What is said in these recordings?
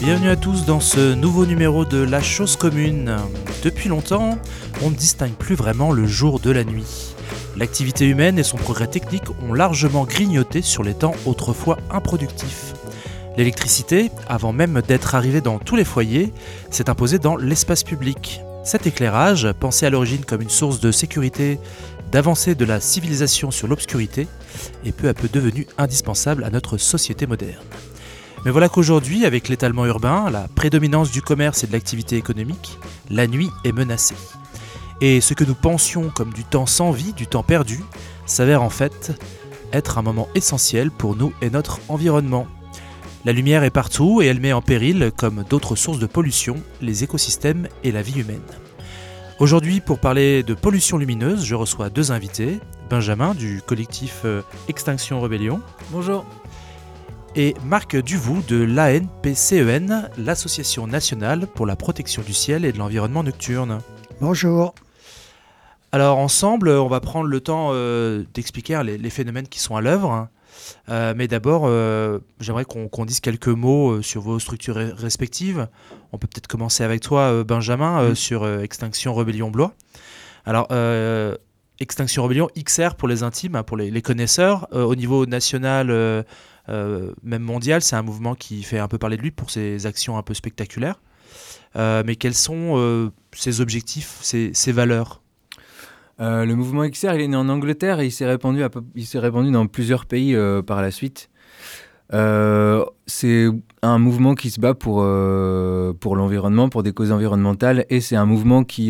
Bienvenue à tous dans ce nouveau numéro de La Chose Commune. Depuis longtemps, on ne distingue plus vraiment le jour de la nuit. L'activité humaine et son progrès technique ont largement grignoté sur les temps autrefois improductifs. L'électricité, avant même d'être arrivée dans tous les foyers, s'est imposée dans l'espace public. Cet éclairage, pensé à l'origine comme une source de sécurité, d'avancée de la civilisation sur l'obscurité, est peu à peu devenu indispensable à notre société moderne. Mais voilà qu'aujourd'hui, avec l'étalement urbain, la prédominance du commerce et de l'activité économique, la nuit est menacée. Et ce que nous pensions comme du temps sans vie, du temps perdu, s'avère en fait être un moment essentiel pour nous et notre environnement. La lumière est partout et elle met en péril, comme d'autres sources de pollution, les écosystèmes et la vie humaine. Aujourd'hui, pour parler de pollution lumineuse, je reçois deux invités. Benjamin du collectif Extinction Rebellion. Bonjour. Et Marc Duvoux de l'ANPCEN, l'Association nationale pour la protection du ciel et de l'environnement nocturne. Bonjour. Alors ensemble, on va prendre le temps d'expliquer les phénomènes qui sont à l'œuvre. Mais d'abord, j'aimerais qu'on dise quelques mots sur vos structures respectives. On peut peut-être commencer avec toi, Benjamin, sur Extinction Rebellion Blois. Alors, Extinction Rebellion, XR pour les intimes, pour les connaisseurs. Au niveau national, même mondial, c'est un mouvement qui fait un peu parler de lui pour ses actions un peu spectaculaires. Mais quels sont ses objectifs, ses valeurs ? Le mouvement XR, il est né en Angleterre et il s'est répandu dans plusieurs pays par la suite. C'est un mouvement qui se bat pour l'environnement, pour des causes environnementales, et c'est un mouvement qui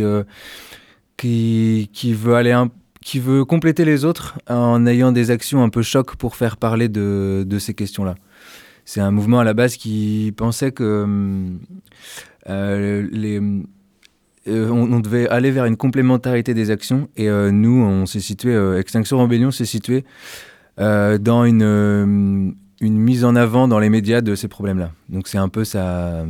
veut compléter les autres en ayant des actions un peu choc pour faire parler de ces questions-là. C'est un mouvement à la base qui pensait que on devait aller vers une complémentarité des actions, et nous, on s'est situé, Extinction Rebellion s'est situé dans une mise en avant dans les médias de ces problèmes-là. Donc c'est un peu son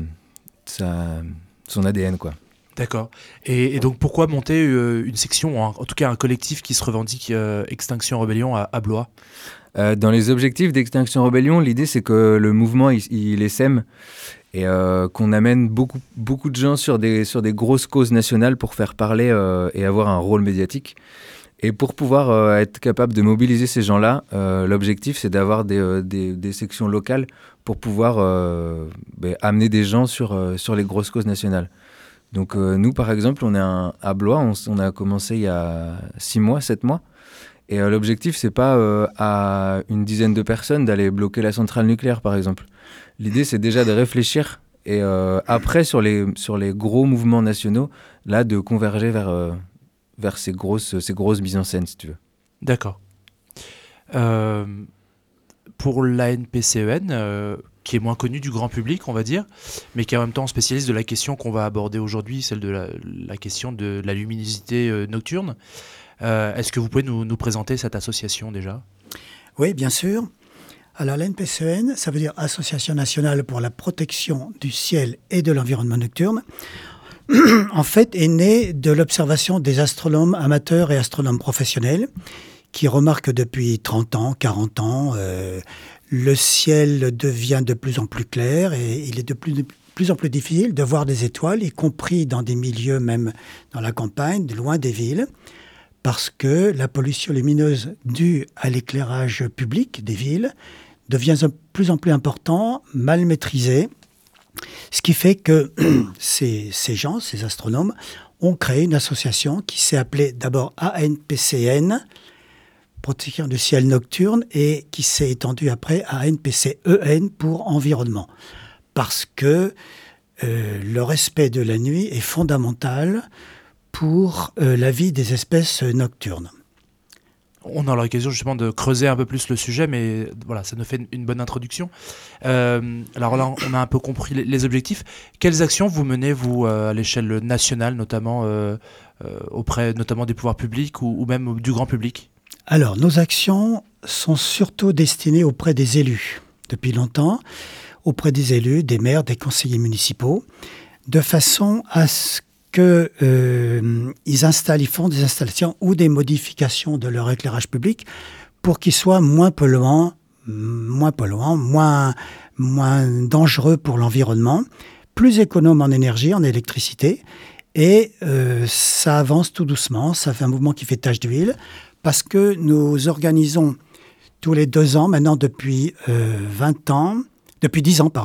ADN, quoi. D'accord. Et donc pourquoi monter une section, en tout cas un collectif qui se revendique Extinction Rebellion à Blois ? Dans les objectifs d'Extinction Rebellion, l'idée c'est que le mouvement il essaime et qu'on amène beaucoup de gens sur des grosses causes nationales pour faire parler et avoir un rôle médiatique. Et pour pouvoir être capable de mobiliser ces gens-là, l'objectif c'est d'avoir des sections locales pour pouvoir amener des gens sur les grosses causes nationales. Donc nous par exemple, on est à Blois, on a commencé il y a 7 mois. Et l'objectif, c'est pas à une dizaine de personnes d'aller bloquer la centrale nucléaire, par exemple. L'idée, c'est déjà de réfléchir et après, sur les gros mouvements nationaux, là, de converger vers ces grosses mises en scène, si tu veux. D'accord. Pour l'ANPCEN, qui est moins connu du grand public, on va dire, mais qui est en même temps spécialiste de la question qu'on va aborder aujourd'hui, celle de la question de la luminosité nocturne. Est-ce que vous pouvez nous présenter cette association déjà ? Oui, bien sûr. Alors l'ANPCEN, ça veut dire Association nationale pour la protection du ciel et de l'environnement nocturne. En fait, est née de l'observation des astronomes amateurs et astronomes professionnels qui remarquent depuis 30 ans, 40 ans, le ciel devient de plus en plus clair et il est de plus en plus difficile de voir des étoiles, y compris dans des milieux, même dans la campagne, loin des villes, parce que la pollution lumineuse due à l'éclairage public des villes devient de plus en plus important, mal maîtrisée, ce qui fait que ces astronomes, ont créé une association qui s'est appelée d'abord ANPCN, Protection du ciel nocturne, et qui s'est étendue après à ANPCEN pour environnement. Parce que le respect de la nuit est fondamental pour la vie des espèces nocturnes. On aura l'occasion justement de creuser un peu plus le sujet, mais voilà, ça nous fait une bonne introduction. Alors là, on a un peu compris les objectifs. Quelles actions vous menez, vous, à l'échelle nationale, notamment auprès notamment des pouvoirs publics ou même du grand public ? Alors, nos actions sont surtout destinées auprès des élus, depuis longtemps, auprès des élus, des maires, des conseillers municipaux, de façon à ce qu'ils font des installations ou des modifications de leur éclairage public pour qu'il soit moins polluant, moins polluant, moins dangereux pour l'environnement, plus économe en énergie, en électricité. Et ça avance tout doucement, ça fait un mouvement qui fait tache d'huile, parce que nous organisons tous les 2 ans, maintenant depuis 10 ans,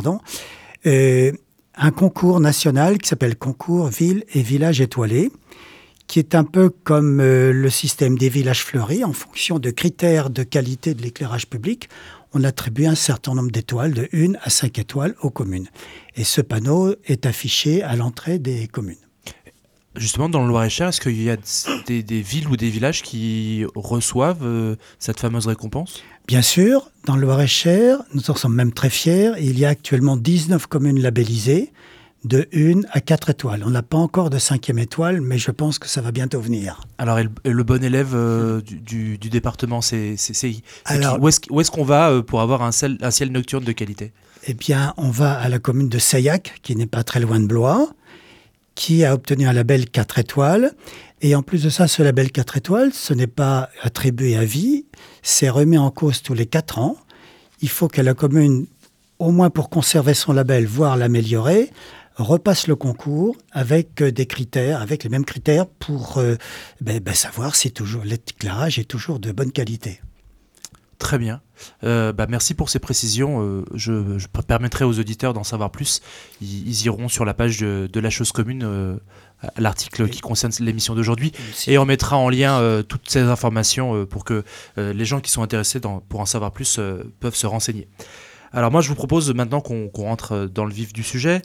un concours national qui s'appelle Concours Villes et Villages Étoilés, qui est un peu comme le système des villages fleuris. En fonction de critères de qualité de l'éclairage public, on attribue un certain nombre d'étoiles, de 1 à 5 étoiles aux communes. Et ce panneau est affiché à l'entrée des communes. Justement, dans le Loir-et-Cher, est-ce qu'il y a des villes ou des villages qui reçoivent cette fameuse récompense ? Bien sûr, dans le Loir-et-Cher, nous en sommes même très fiers. Il y a actuellement 19 communes labellisées, de 1 à 4 étoiles. On n'a pas encore de 5e étoile, mais je pense que ça va bientôt venir. Alors, et le bon élève du département, c'est Alors, qui ? Où est-ce qu'on va pour avoir un ciel nocturne de qualité ? Eh bien, on va à la commune de Seillac, qui n'est pas très loin de Blois, qui a obtenu un label 4 étoiles. Et en plus de ça, ce label 4 étoiles, ce n'est pas attribué à vie, c'est remis en cause tous les 4 ans. Il faut que la commune, au moins pour conserver son label, voire l'améliorer, repasse le concours avec des critères, avec les mêmes critères pour savoir si l'éclairage est toujours de bonne qualité. Très bien. Merci pour ces précisions. Je permettrai aux auditeurs d'en savoir plus. Ils iront sur la page de la chose commune, l'article qui concerne l'émission d'aujourd'hui, et on mettra en lien toutes ces informations pour que les gens qui sont intéressés pour en savoir plus peuvent se renseigner. Alors moi, je vous propose maintenant qu'on rentre dans le vif du sujet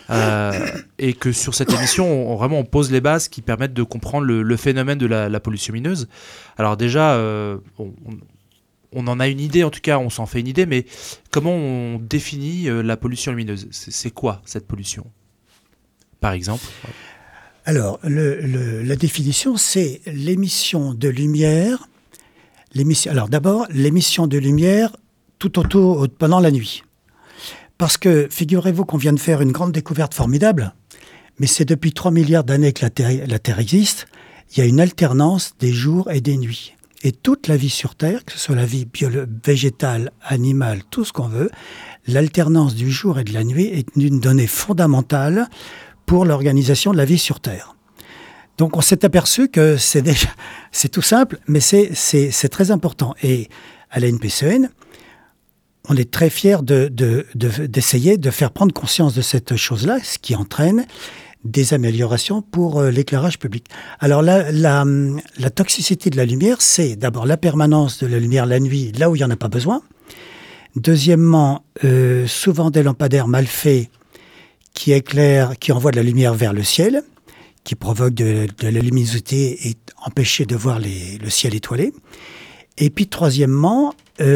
et que sur cette émission, on pose les bases qui permettent de comprendre le phénomène de la pollution lumineuse. Alors déjà, on en a une idée, en tout cas, on s'en fait une idée, mais comment on définit la pollution lumineuse ? C'est quoi cette pollution, par exemple ? Alors, la définition, c'est l'émission de lumière. Alors d'abord, l'émission de lumière pendant la nuit. Parce que, figurez-vous qu'on vient de faire une grande découverte formidable, mais c'est depuis 3 milliards d'années que la Terre existe, il y a une alternance des jours et des nuits. Et toute la vie sur Terre, que ce soit la vie végétale, animale, tout ce qu'on veut, l'alternance du jour et de la nuit est une donnée fondamentale pour l'organisation de la vie sur Terre. Donc on s'est aperçu que c'est tout simple, mais c'est très important. Et à la NPCEN, on est très fiers d'essayer de faire prendre conscience de cette chose-là, ce qui entraîne des améliorations pour l'éclairage public. Alors la toxicité de la lumière, c'est d'abord la permanence de la lumière la nuit, là où il n'y en a pas besoin. Deuxièmement, souvent des lampadaires mal faits qui envoient de la lumière vers le ciel, qui provoquent de la luminosité et empêchent de voir le ciel étoilé. Et puis troisièmement,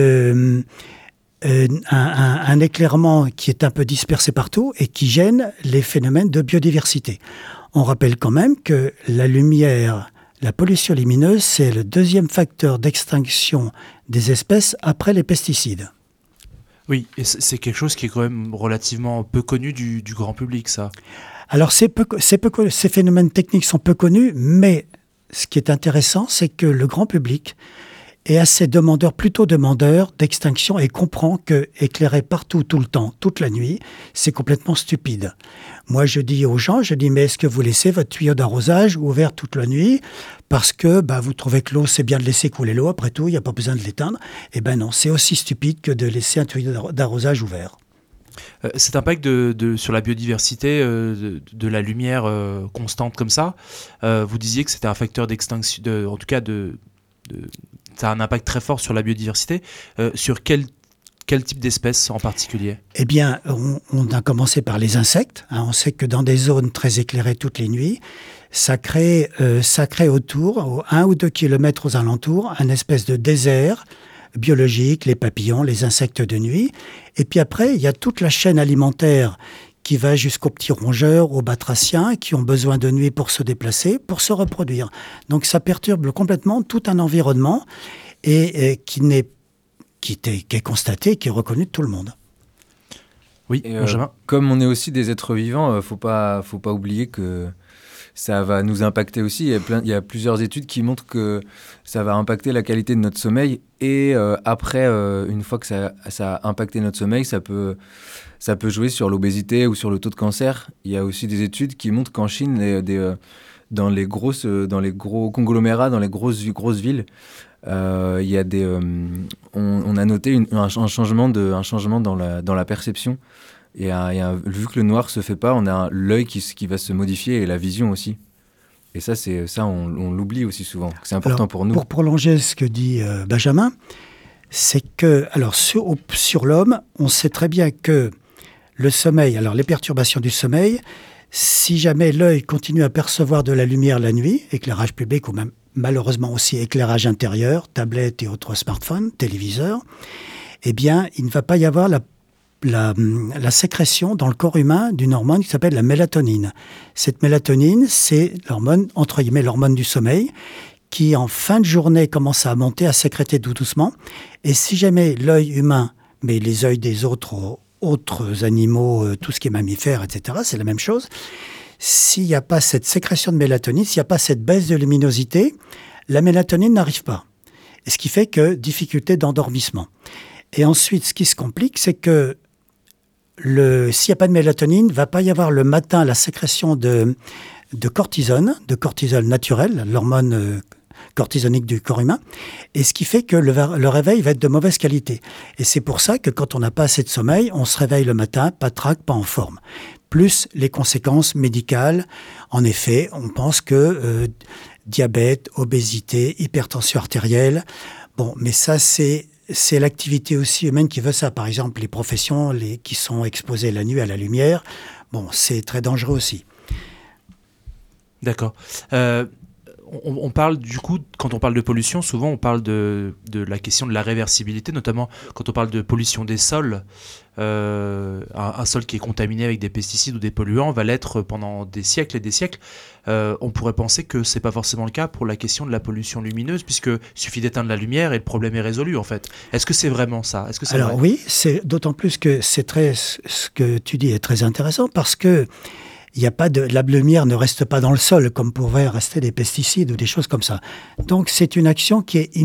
un éclairement qui est un peu dispersé partout et qui gêne les phénomènes de biodiversité. On rappelle quand même que la pollution lumineuse, c'est le 2e facteur d'extinction des espèces après les pesticides. Oui, et c'est quelque chose qui est quand même relativement peu connu du grand public, ça. Alors, ces phénomènes techniques sont peu connus, mais ce qui est intéressant, c'est que le grand public est assez plutôt demandeur d'extinction et comprend que éclairer partout, tout le temps, toute la nuit, c'est complètement stupide. Moi, je dis aux gens, mais est-ce que vous laissez votre tuyau d'arrosage ouvert toute la nuit parce que vous trouvez que l'eau, c'est bien de laisser couler l'eau, après tout, il n'y a pas besoin de l'éteindre ? Eh bien non, c'est aussi stupide que de laisser un tuyau d'arrosage ouvert. Cet impact sur la biodiversité, de la lumière constante comme ça, vous disiez que c'était un facteur d'extinction, en tout cas ça a un impact très fort sur la biodiversité. Sur quel type d'espèces en particulier ? Eh bien, on a commencé par les insectes. On sait que dans des zones très éclairées toutes les nuits, ça crée autour, 1 ou 2 kilomètres aux alentours, un espèce de désert biologique, les papillons, les insectes de nuit. Et puis après, il y a toute la chaîne alimentaire qui va jusqu'aux petits rongeurs, aux batraciens, qui ont besoin de nuit pour se déplacer, pour se reproduire. Donc ça perturbe complètement tout un environnement et qui est constaté, qui est reconnu de tout le monde. Oui, Benjamin. Comme on est aussi des êtres vivants, faut pas oublier que ça va nous impacter aussi. Il y a plusieurs études qui montrent que ça va impacter la qualité de notre sommeil. Et après, une fois que ça a impacté notre sommeil, ça peut jouer sur l'obésité ou sur le taux de cancer. Il y a aussi des études qui montrent qu'en Chine, dans les gros conglomérats, dans les grosses villes, il y a on a noté un changement dans la perception. Vu que le noir se fait pas, on a l'œil qui va se modifier et la vision aussi. Et ça, on l'oublie aussi souvent. C'est important pour nous. Pour prolonger ce que dit Benjamin, c'est que, alors sur l'homme, on sait très bien que le sommeil, alors les perturbations du sommeil, si jamais l'œil continue à percevoir de la lumière la nuit, éclairage public ou même malheureusement aussi éclairage intérieur, tablette et autres smartphones, téléviseurs, eh bien, il ne va pas y avoir la sécrétion dans le corps humain d'une hormone qui s'appelle la mélatonine. Cette mélatonine, c'est l'hormone, entre guillemets, l'hormone du sommeil, qui en fin de journée commence à monter, à sécréter doucement. Et si jamais l'œil humain, mais les yeux des autres animaux, tout ce qui est mammifère, etc., c'est la même chose. S'il n'y a pas cette sécrétion de mélatonine, s'il n'y a pas cette baisse de luminosité, la mélatonine n'arrive pas. Et ce qui fait que difficulté d'endormissement. Et ensuite, ce qui se complique, c'est que s'il n'y a pas de mélatonine, il ne va pas y avoir le matin la sécrétion de cortisol naturel, l'hormone cortisonique du corps humain, et ce qui fait que le réveil va être de mauvaise qualité. Et c'est pour ça que quand on n'a pas assez de sommeil, on se réveille le matin, pas de trac, pas en forme. Plus les conséquences médicales, en effet, on pense que diabète, obésité, hypertension artérielle, bon, mais ça c'est l'activité aussi humaine qui veut ça. Par exemple, les professions qui sont exposées la nuit à la lumière, bon, c'est très dangereux aussi. D'accord. On parle du coup, quand on parle de pollution, souvent on parle de la question de la réversibilité, notamment quand on parle de pollution des sols. Un sol qui est contaminé avec des pesticides ou des polluants va l'être pendant des siècles et des siècles. On pourrait penser que c'est pas forcément le cas pour la question de la pollution lumineuse, puisqu'il suffit d'éteindre la lumière et le problème est résolu en fait. Est-ce que c'est vraiment ça? Est-ce que c'est Alors vrai? oui, c'est d'autant plus que ce que tu dis est très intéressant parce que la lumière ne reste pas dans le sol comme pourraient rester des pesticides ou des choses comme ça. Donc c'est une action qui est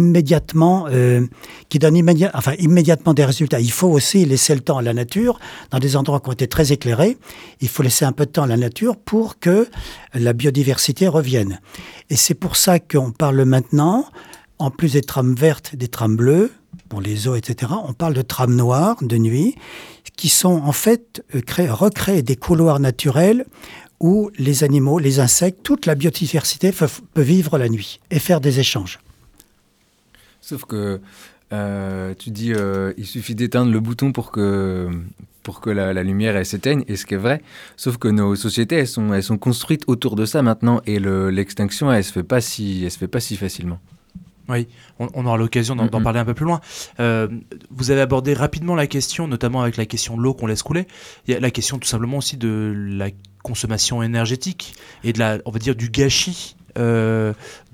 qui donne immédiatement des résultats. Il faut aussi laisser le temps à la nature, dans des endroits qui ont été très éclairés, il faut laisser un peu de temps à la nature pour que la biodiversité revienne. Et c'est pour ça qu'on parle maintenant, en plus des trames vertes, des trames bleues, pour les eaux, etc., on parle de trames noires de nuit, qui sont en fait recréer des couloirs naturels où les animaux, les insectes, toute la biodiversité peut vivre la nuit et faire des échanges. Sauf que tu dis il suffit d'éteindre le bouton pour que la lumière elle s'éteigne, et ce qui est vrai. Sauf que nos sociétés elles sont construites autour de ça maintenant, et l'extinction elle se fait pas si facilement. Oui, on aura l'occasion d'en parler un peu plus loin. Vous avez abordé rapidement la question, notamment avec la question de l'eau qu'on laisse couler. Il y a la question tout simplement aussi de la consommation énergétique et on va dire du gâchis que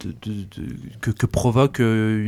provoque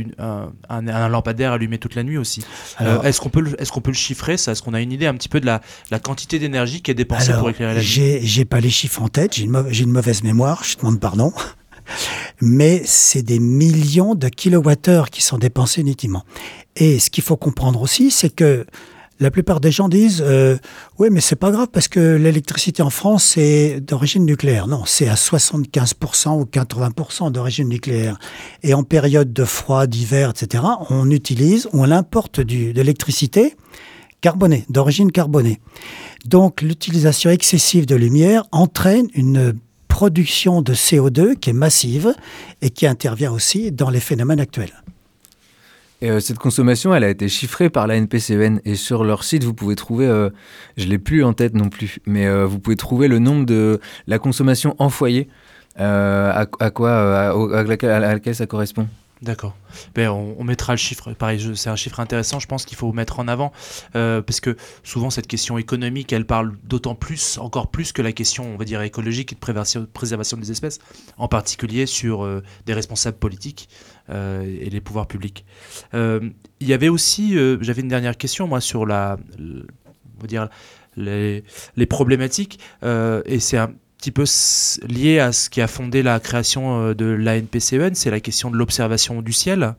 un lampadaire allumé toute la nuit aussi. Alors, est-ce qu'on peut le chiffrer ça? Est-ce qu'on a une idée un petit peu de la quantité d'énergie qui est dépensée pour éclairer la nuit? J'ai pas les chiffres en tête, j'ai une mauvaise mémoire, je demande pardon. Mais c'est des millions de kilowattheures qui sont dépensés inutilement. Et ce qu'il faut comprendre aussi, c'est que la plupart des gens disent oui, mais c'est pas grave parce que l'électricité en France est d'origine nucléaire. Non, c'est à 75% ou 80% d'origine nucléaire. Et en période de froid, d'hiver, etc., on importe de l'électricité carbonée, d'origine carbonée. Donc l'utilisation excessive de lumière entraîne une production de CO2 qui est massive et qui intervient aussi dans les phénomènes actuels. Et cette consommation, elle a été chiffrée par la NPCEN, et sur leur site, vous pouvez trouver, je ne l'ai plus en tête non plus, mais vous pouvez trouver le nombre de la consommation en foyer, à laquelle ça correspond. D'accord. Ben, on mettra le chiffre. Pareil, c'est un chiffre intéressant, je pense qu'il faut mettre en avant, parce que souvent cette question économique, elle parle encore plus que la question, on va dire, écologique et de préservation des espèces, en particulier sur des responsables politiques et les pouvoirs publics. Il y avait aussi, j'avais une dernière question, moi, sur on va dire, les problématiques, et c'est petit peu lié à ce qui a fondé la création de l'ANPCEN, c'est la question de l'observation du ciel.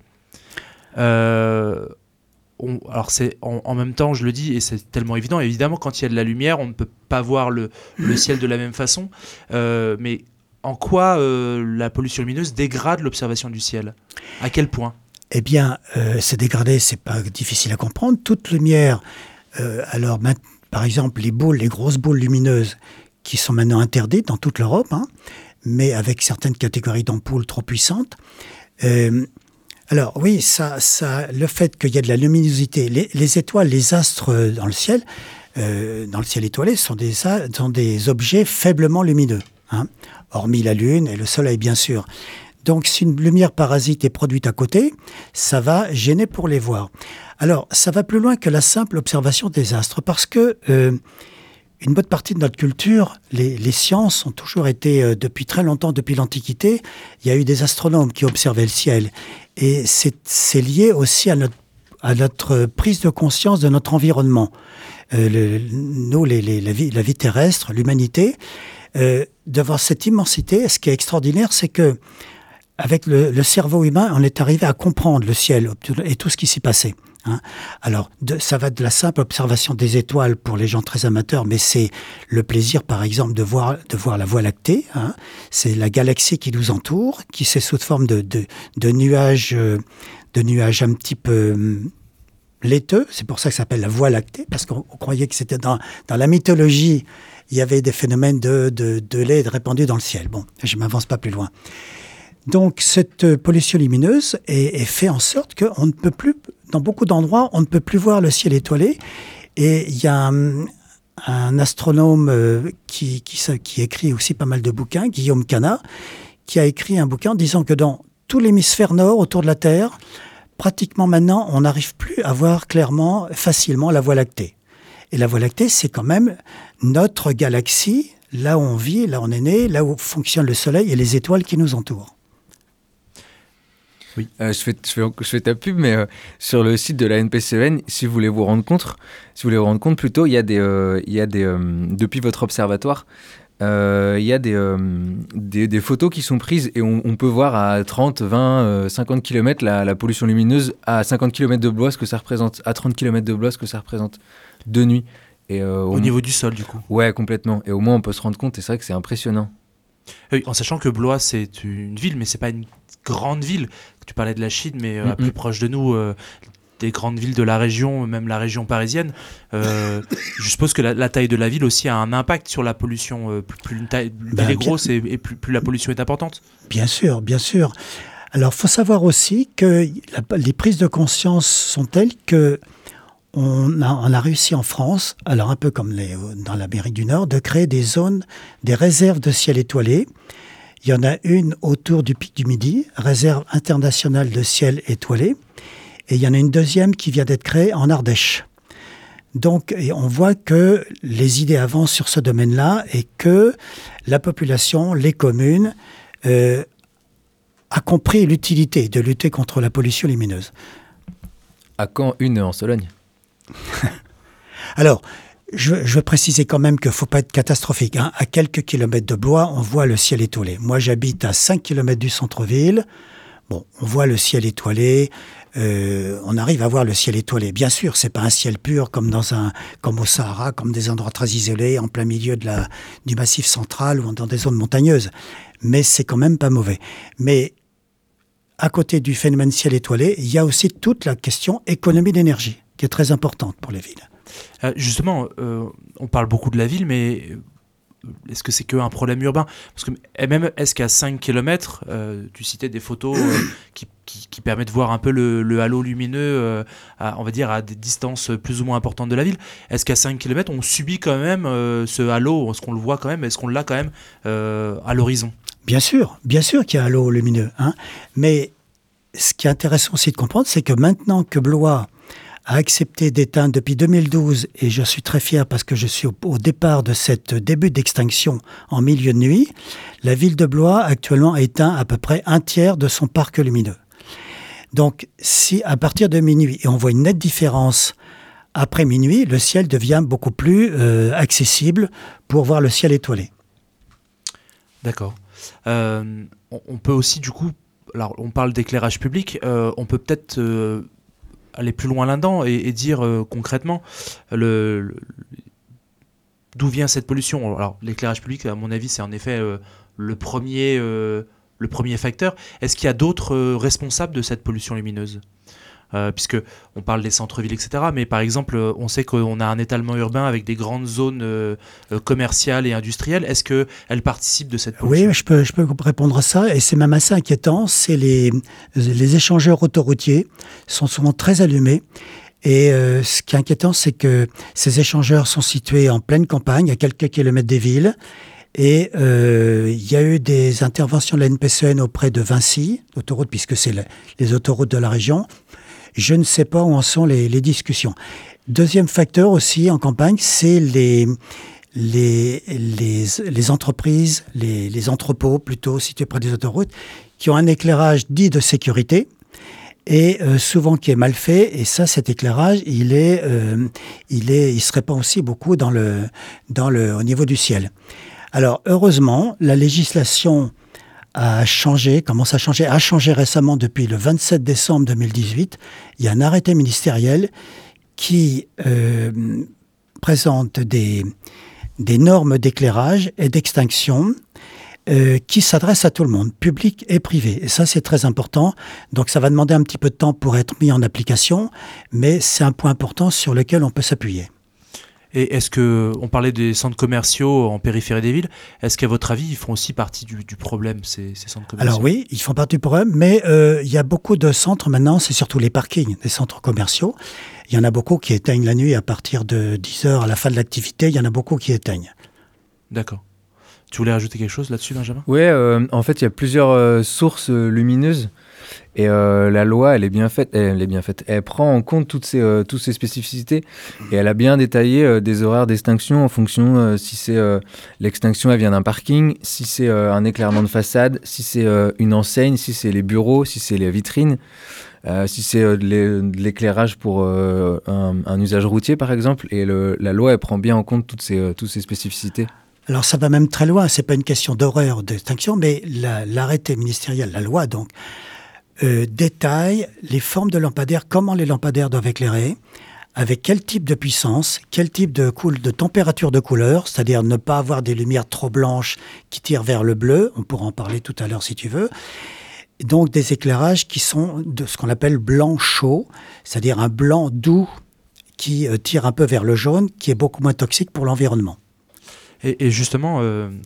Alors c'est en même temps, je le dis, et c'est tellement évident, évidemment quand il y a de la lumière, on ne peut pas voir le ciel de la même façon, mais en quoi la pollution lumineuse dégrade l'observation du ciel ? À quel point ? Eh bien, c'est dégradé, c'est pas difficile à comprendre. Toute lumière, par exemple, les grosses boules lumineuses qui sont maintenant interdites dans toute l'Europe, mais avec certaines catégories d'ampoules trop puissantes. Alors oui, le fait qu'il y a de la luminosité, les étoiles, les astres dans le ciel étoilé, sont des objets faiblement lumineux, hormis la Lune et le Soleil, bien sûr. Donc, si une lumière parasite est produite à côté, ça va gêner pour les voir. Alors, ça va plus loin que la simple observation des astres, parce que une bonne partie de notre culture, les sciences ont toujours été, depuis très longtemps, depuis l'Antiquité, il y a eu des astronomes qui observaient le ciel. Et c'est lié aussi à notre prise de conscience de notre environnement. Nous, la vie terrestre, l'humanité, devant cette immensité, ce qui est extraordinaire, c'est que avec le cerveau humain, on est arrivé à comprendre le ciel et tout ce qui s'y passait. Alors, ça va de la simple observation des étoiles pour les gens très amateurs, mais c'est le plaisir, par exemple, de voir la Voie lactée. C'est la galaxie qui nous entoure, qui c'est sous forme de nuages un petit peu laiteux. C'est pour ça que ça s'appelle la Voie lactée, parce qu'on croyait que c'était dans la mythologie, il y avait des phénomènes de lait répandus dans le ciel. Bon, je ne m'avance pas plus loin. Donc, cette pollution lumineuse est fait en sorte qu'on ne peut plus, dans beaucoup d'endroits, on ne peut plus voir le ciel étoilé. Et il y a un astronome qui écrit aussi pas mal de bouquins, Guillaume Canat, qui a écrit un bouquin en disant que dans tout l'hémisphère nord, autour de la Terre, pratiquement maintenant, on n'arrive plus à voir clairement, facilement la Voie lactée. Et la Voie lactée, c'est quand même notre galaxie, là où on vit, là où on est né, là où fonctionne le Soleil et les étoiles qui nous entourent. Oui. Je fais ta pub, mais sur le site de la NPCEN, si vous voulez vous rendre compte plutôt, il y a depuis votre observatoire, il y a des photos qui sont prises et on peut voir à 30, 20, 50 km la pollution lumineuse, à 50 km de Blois ce que ça représente, à 30 km de Blois ce que ça représente de nuit. Et, au niveau du sol, du coup. Ouais, complètement. Et au moins on peut se rendre compte, et c'est vrai que c'est impressionnant. Oui, en sachant que Blois, c'est une ville, mais c'est pas une grande ville. Tu parlais de la Chine, mais plus proche de nous, des grandes villes de la région, même la région parisienne. Je suppose que la taille de la ville aussi a un impact sur la pollution. Plus une ville est grosse et plus la pollution est importante. Bien sûr, bien sûr. Alors, il faut savoir aussi que les prises de conscience sont telles que on a réussi en France, alors un peu comme dans l'Amérique du Nord, de créer des zones, des réserves de ciel étoilé. Il y en a une autour du Pic du Midi, réserve internationale de ciel étoilé. Et il y en a une deuxième qui vient d'être créée en Ardèche. Donc, on voit que les idées avancent sur ce domaine-là et que la population, les communes, a compris l'utilité de lutter contre la pollution lumineuse. À quand une en Sologne ? Alors, je veux préciser quand même qu'il ne faut pas être catastrophique. À quelques kilomètres de Blois, on voit le ciel étoilé. Moi, j'habite à 5 kilomètres du centre-ville. Bon, on voit le ciel étoilé. On arrive à voir le ciel étoilé. Bien sûr, c'est pas un ciel pur comme au Sahara, comme des endroits très isolés, en plein milieu du Massif central ou dans des zones montagneuses. Mais c'est quand même pas mauvais. Mais à côté du phénomène ciel étoilé, il y a aussi toute la question économie d'énergie, qui est très importante pour les villes. Justement, on parle beaucoup de la ville, mais est-ce que c'est qu'un problème urbain ? Parce que même, est-ce qu'à 5 km, tu citais des photos qui permettent de voir un peu le halo lumineux, on va dire, à des distances plus ou moins importantes de la ville. Est-ce qu'à 5 km, on subit quand même ce halo ? Est-ce qu'on le voit quand même ? Est-ce qu'on l'a quand même à l'horizon ? Bien sûr qu'il y a un halo lumineux. Mais ce qui est intéressant aussi de comprendre, c'est que maintenant que Blois a accepté d'éteindre depuis 2012, et je suis très fier parce que je suis au départ de cette début d'extinction en milieu de nuit, la ville de Blois actuellement a éteint à peu près un tiers de son parc lumineux. Donc, si à partir de minuit, et on voit une nette différence après minuit, le ciel devient beaucoup plus accessible pour voir le ciel étoilé. D'accord. On peut aussi, du coup, alors on parle d'éclairage public, on peut peut-être aller plus loin là-dedans et dire concrètement d'où vient cette pollution. Alors l'éclairage public, à mon avis, c'est en effet le premier facteur. Est-ce qu'il y a d'autres responsables de cette pollution lumineuse ? Puisque on parle des centres-villes, etc. Mais par exemple, on sait qu'on a un étalement urbain avec des grandes zones commerciales et industrielles. Est-ce qu'elles participent de cette pollution ? Oui, je peux répondre à ça. Et c'est même assez inquiétant. C'est les échangeurs autoroutiers sont souvent très allumés. Et ce qui est inquiétant, c'est que ces échangeurs sont situés en pleine campagne, à quelques kilomètres des villes. Et il y a eu des interventions de la NPCN auprès de Vinci, autoroute, puisque c'est les autoroutes de la région. Je ne sais pas où en sont les discussions. Deuxième facteur aussi en campagne, c'est les entreprises, les entrepôts plutôt situés près des autoroutes, qui ont un éclairage dit de sécurité et souvent qui est mal fait. Et ça, cet éclairage, il se répand aussi beaucoup au niveau du ciel. Alors heureusement, la législation a changé récemment depuis le 27 décembre 2018. Il y a un arrêté ministériel qui présente des normes d'éclairage et d'extinction qui s'adressent à tout le monde, public et privé. Et ça, c'est très important. Donc ça va demander un petit peu de temps pour être mis en application, mais c'est un point important sur lequel on peut s'appuyer. Et est-ce que, on parlait des centres commerciaux en périphérie des villes, est-ce qu'à votre avis, ils font aussi partie du problème, ces centres commerciaux ? Alors oui, ils font partie du problème, mais il y a beaucoup de centres maintenant, c'est surtout les parkings des centres commerciaux. Il y en a beaucoup qui éteignent la nuit à partir de 10h à la fin de l'activité, il y en a beaucoup qui éteignent. D'accord. Tu voulais rajouter quelque chose là-dessus, Benjamin ? Oui, en fait, il y a plusieurs sources lumineuses. Et la loi, elle est bien faite. Elle prend en compte toutes ces spécificités et elle a bien détaillé des horaires d'extinction en fonction si c'est l'extinction, elle vient d'un parking, si c'est un éclairement de façade, si c'est une enseigne, si c'est les bureaux, si c'est les vitrines, si c'est de l'éclairage pour un usage routier par exemple. Et la loi, elle prend bien en compte toutes ces spécificités. Alors ça va même très loin. C'est pas une question d'horaire ou d'extinction, mais l'arrêté ministériel, la loi donc. Détaille les formes de lampadaires, comment les lampadaires doivent éclairer, avec quel type de puissance, quel type de température de couleur, c'est-à-dire ne pas avoir des lumières trop blanches qui tirent vers le bleu, on pourra en parler tout à l'heure si tu veux. Donc des éclairages qui sont de ce qu'on appelle blanc chaud, c'est-à-dire un blanc doux qui tire un peu vers le jaune, qui est beaucoup moins toxique pour l'environnement. Et justement,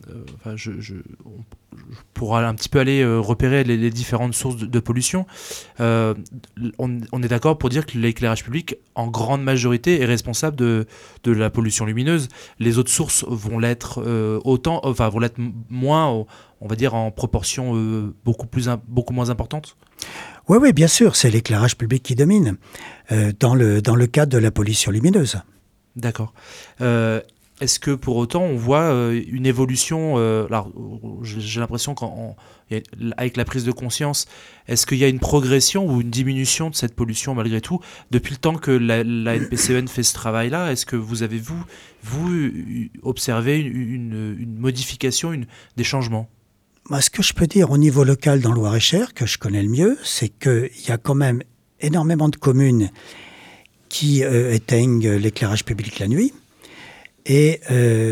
pour un petit peu aller repérer les différentes sources de pollution, on est d'accord pour dire que l'éclairage public, en grande majorité, est responsable de la pollution lumineuse. Les autres sources vont l'être vont l'être moins, on va dire, en proportion beaucoup moins importante. Oui, bien sûr, c'est l'éclairage public qui domine dans le cadre de la pollution lumineuse. D'accord. Est-ce que pour autant on voit une évolution alors, j'ai l'impression qu'avec la prise de conscience, est-ce qu'il y a une progression ou une diminution de cette pollution malgré tout depuis le temps que la NPCN fait ce travail-là? Est-ce que vous avez vous observé une modification, des changements? Ce que je peux dire au niveau local dans Loir-et-Cher, que je connais le mieux, c'est qu'il y a quand même énormément de communes qui éteignent l'éclairage public la nuit. Et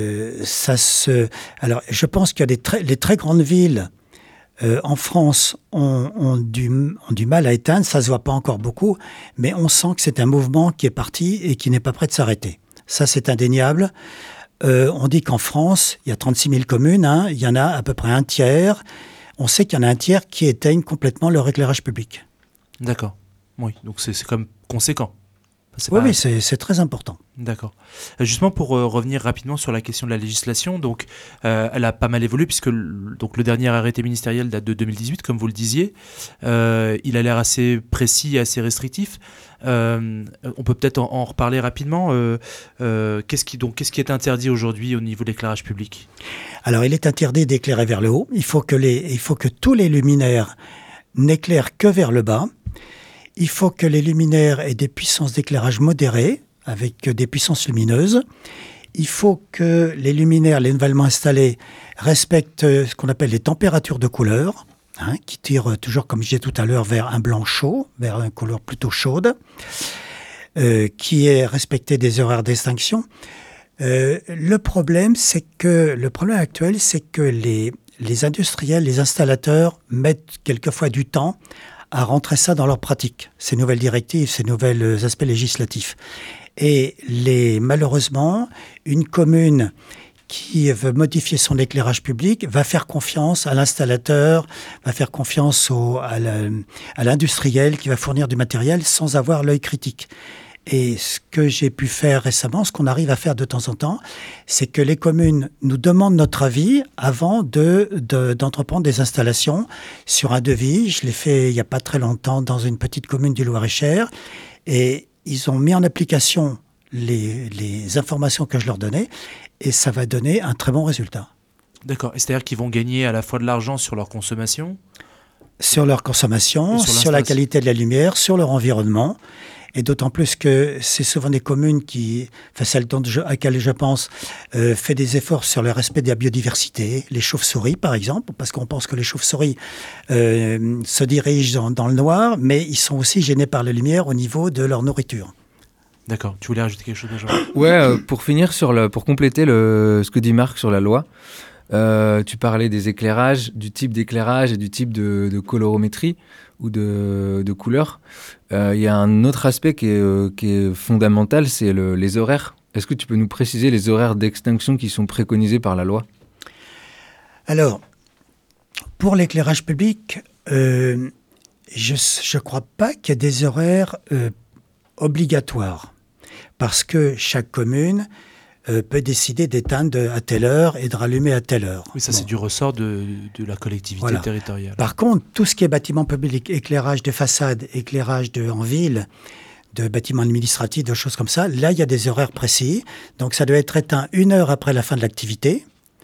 alors, je pense qu'il y a les très grandes villes en France ont du mal à éteindre. Ça se voit pas encore beaucoup, mais on sent que c'est un mouvement qui est parti et qui n'est pas prêt de s'arrêter. Ça, c'est indéniable. On dit qu'en France, il y a 36 000 communes. Il y en a à peu près un tiers. On sait qu'il y en a un tiers qui éteignent complètement leur éclairage public. D'accord. Oui, donc c'est quand même conséquent. Oui, c'est très important. D'accord. Justement, pour revenir rapidement sur la question de la législation, donc, elle a pas mal évolué puisque le dernier arrêté ministériel date de 2018, comme vous le disiez. Il a l'air assez précis et assez restrictif. On peut peut-être en reparler rapidement. Qu'est-ce qui est interdit aujourd'hui au niveau de l'éclairage public ? Alors, il est interdit d'éclairer vers le haut. Il faut que tous les luminaires n'éclairent que vers le bas. Il faut que les luminaires aient des puissances d'éclairage modérées, avec des puissances lumineuses. Il faut que les luminaires, les nouvellement installés, respectent ce qu'on appelle les températures de couleur, qui tirent toujours, comme je disais tout à l'heure, vers un blanc chaud, vers une couleur plutôt chaude, qui est respecté des horaires d'extinction. Le problème actuel, c'est que les industriels, les installateurs mettent quelquefois du temps à rentrer ça dans leur pratique, ces nouvelles directives, ces nouveaux aspects législatifs. Et malheureusement, une commune qui veut modifier son éclairage public va faire confiance à l'installateur, va faire confiance à l'industriel qui va fournir du matériel sans avoir l'œil critique. Et ce que j'ai pu faire récemment, ce qu'on arrive à faire de temps en temps, c'est que les communes nous demandent notre avis avant d'entreprendre des installations sur un devis. Je l'ai fait il n'y a pas très longtemps dans une petite commune du Loir-et-Cher. Et ils ont mis en application les informations que je leur donnais et ça va donner un très bon résultat. D'accord. Et c'est-à-dire qu'ils vont gagner à la fois de l'argent sur leur consommation ? Sur leur consommation, sur la qualité de la lumière, sur leur environnement. Et d'autant plus que c'est souvent des communes celle à laquelle je pense, fait des efforts sur le respect de la biodiversité, les chauves-souris par exemple, parce qu'on pense que les chauves-souris se dirigent dans le noir, mais ils sont aussi gênés par la lumière au niveau de leur nourriture. D'accord. Tu voulais rajouter quelque chose, Benjamin ? Ouais, pour finir, pour compléter ce que dit Marc sur la loi, tu parlais des éclairages, du type d'éclairage et du type de colorométrie ou de couleur. Il y a un autre aspect qui est fondamental, c'est les horaires. Est-ce que tu peux nous préciser les horaires d'extinction qui sont préconisés par la loi ? Alors, pour l'éclairage public, je ne crois pas qu'il y ait des horaires obligatoires, parce que chaque commune peut décider d'éteindre à telle heure et de rallumer à telle heure. Oui, ça c'est du ressort de la collectivité territoriale. Par contre, tout ce qui est bâtiment public, éclairage de façade, éclairage en ville, de bâtiments administratifs, de choses comme ça, là il y a des horaires précis. Donc ça doit être éteint 1 heure après la fin de l'activité.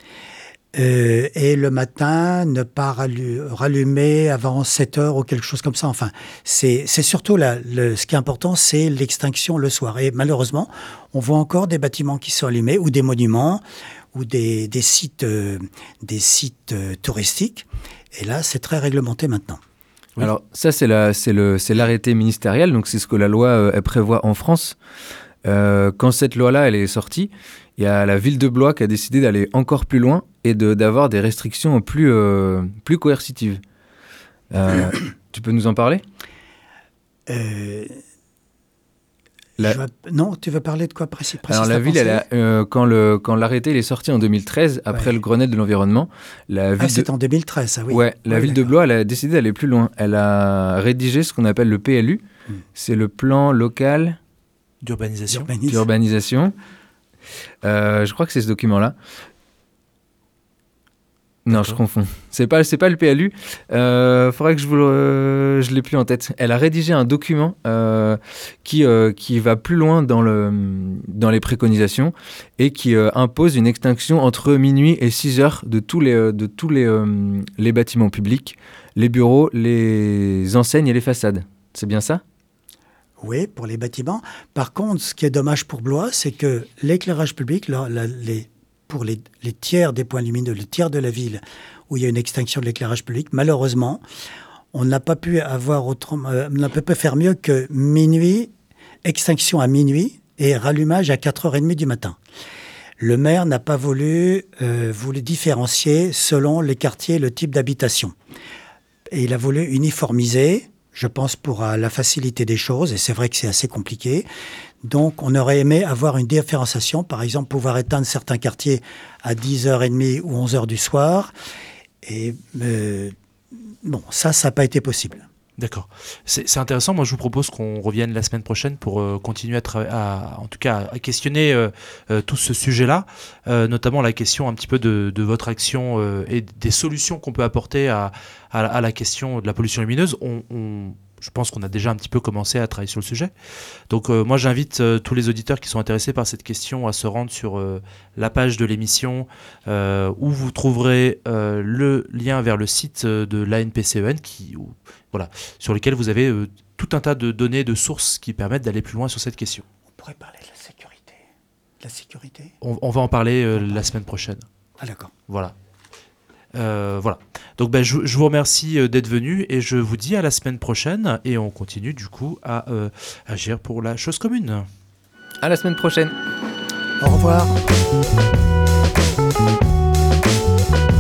Et le matin, ne pas rallumer avant 7 heures ou quelque chose comme ça. Enfin, c'est surtout ce qui est important, c'est l'extinction le soir. Et malheureusement, on voit encore des bâtiments qui sont allumés ou des monuments ou des sites touristiques. Et là, c'est très réglementé maintenant. Oui. Alors ça, c'est l'arrêté ministériel, donc c'est ce que la loi elle prévoit en France. Quand cette loi-là, elle est sortie, il y a la ville de Blois qui a décidé d'aller encore plus loin et d'avoir des restrictions plus coercitives. Tu peux nous en parler ? Non, tu veux parler de quoi précisément ? Alors la ville, quand l'arrêté il est sorti en 2013, après le Grenelle de l'environnement, c'est en 2013, ça, oui. Ouais, la ville de Blois, elle a décidé d'aller plus loin. Elle a rédigé ce qu'on appelle le PLU, c'est le plan local d'urbanisation. Je crois que c'est ce document-là. Non, je confonds. C'est pas le PLU. Faudrait que je l'ai plus en tête. Elle a rédigé un document qui va plus loin dans les préconisations et qui impose une extinction entre minuit et 6 heures de tous les bâtiments publics, les bureaux, les enseignes et les façades. C'est bien ça ? Oui, pour les bâtiments. Par contre, ce qui est dommage pour Blois, c'est que l'éclairage public, pour les tiers des points lumineux, le tiers de la ville où il y a une extinction de l'éclairage public, malheureusement, on n'a pas pu faire mieux que extinction à minuit et rallumage à 4h30 du matin. Le maire n'a pas voulu différencier selon les quartiers, le type d'habitation. Et il a voulu uniformiser, je pense pour la facilité des choses, et c'est vrai que c'est assez compliqué. Donc, on aurait aimé avoir une différenciation, par exemple, pouvoir éteindre certains quartiers à 10h30 ou 11h du soir. Et ça n'a pas été possible. D'accord. C'est intéressant. Moi, je vous propose qu'on revienne la semaine prochaine pour continuer à questionner tout ce sujet-là, notamment la question un petit peu de votre action et des solutions qu'on peut apporter à la question de la pollution lumineuse. Je pense qu'on a déjà un petit peu commencé à travailler sur le sujet. Donc moi, j'invite tous les auditeurs qui sont intéressés par cette question à se rendre sur la page de l'émission où vous trouverez le lien vers le site de l'ANPCEN sur lequel vous avez tout un tas de données, de sources qui permettent d'aller plus loin sur cette question. On pourrait parler de la sécurité. la sécurité. On va en parler la semaine prochaine. Ah d'accord. Voilà. Voilà. Donc je vous remercie d'être venu et je vous dis à la semaine prochaine et on continue du coup à agir pour la chose commune. À la semaine prochaine. Au revoir.